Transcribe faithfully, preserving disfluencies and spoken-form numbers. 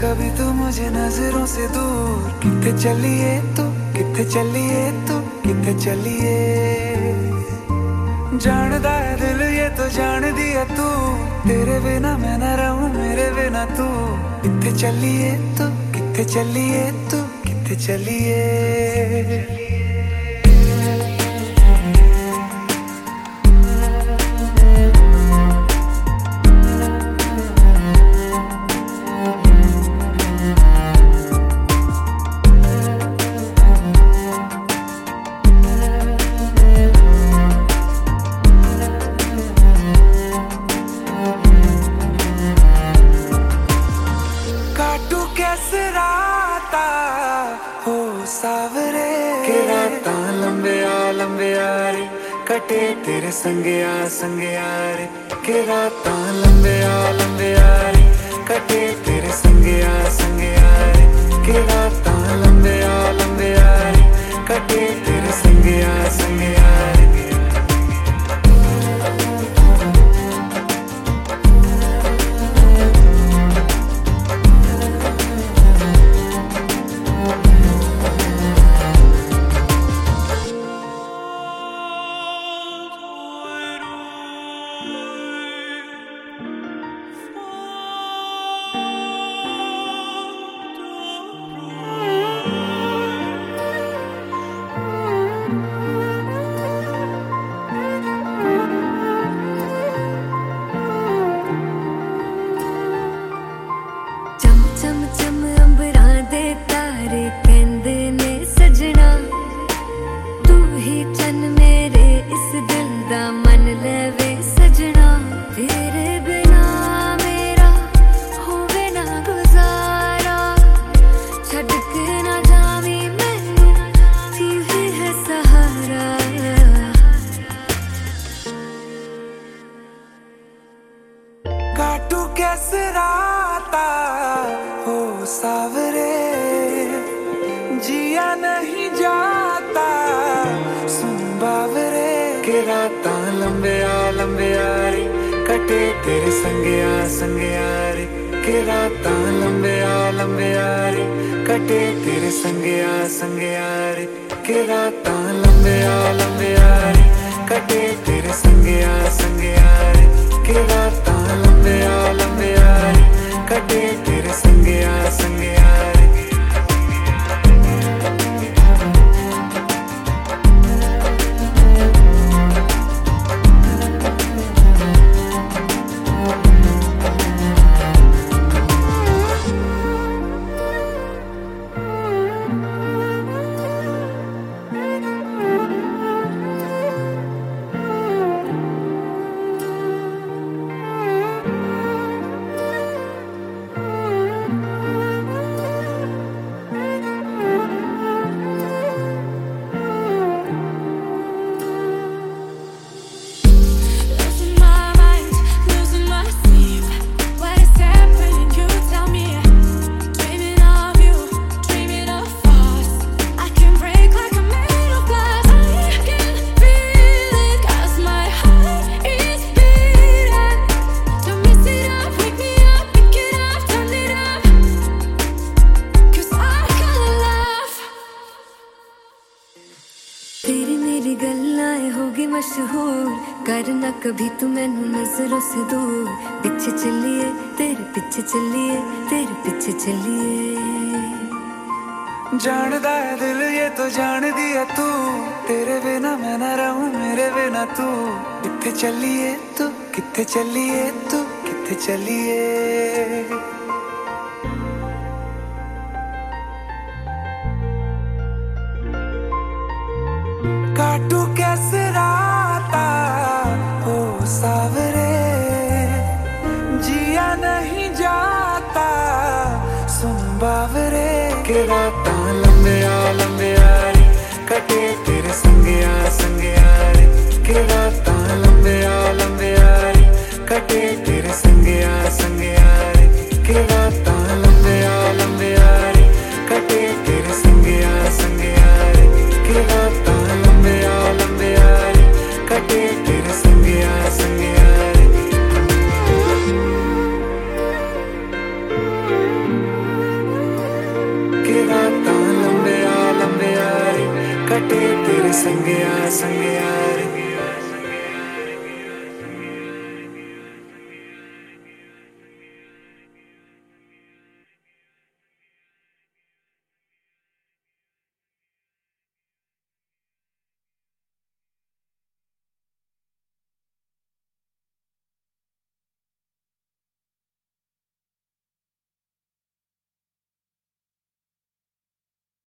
कभी तू मुझे नजरों से दूर। किथे चलिए तू, किथे चलिए तू, किथे चलिए। जानदा है दिल ये तो जान दिया तू, तेरे बिना मैं न रहूं मेरे बिना तू। किथे चलिए तू, किथे चलिए तू, किथे चलिए। कैसे राता हो सावरे के राता लंबे आ लंबे यारे कटे तेरे संगे आ संगे यारे। के राता लंबे आ लंबे यारे कटे तेरे संगे आ संगे यारे। के राता लंबे आ लंबे यारे कटे तेरे संगे आ संगे यारे। काटू कैसे राता हो सावरे जिया नहीं जाता सुन बावरे। के राता लंबे आ लंबे यारे कटे तेरे संगे आ संगे यारे। के राता लंबे आ लंबे यारे कटे तेरे संगे आ संगे यारे। के राता लंबे आ लंबे यारे कटे तेरे संगे आ संगे यारे। के राता लंबे आ लंबे यारे कटे तेरे संगे आ संगे यारे। तेरी मेरी गल्लाएं होगी मशहूर, करना कभी तू मैनू नजरों से दूर। पीछे चलिए तेरे पीछे चलिए तेरे पीछे चलिए। जानदा है दिल ये तो जान दिया तू, तेरे बिना मैं न रहूं मेरे बिना तू। किथे चलिए तू, किथे चलिए तू, किथे चलिए। काटू कैसे राता हो सावरे जिया नहीं जाता सुन बावरे। के राता लंबे आ लंबे यारे कटे तेरे संगे आ संगे यारे। के राता लंबे आ लंबे यारे कटे तेरे संगे आ संगे यारे। के राता लंबे आ लंबे यारे कटे तेरे संगे आ संगे यारे। के राता लंबे आ लंबे यारे कटे तेरे संगे आ संगे यारे। संगया संगया रे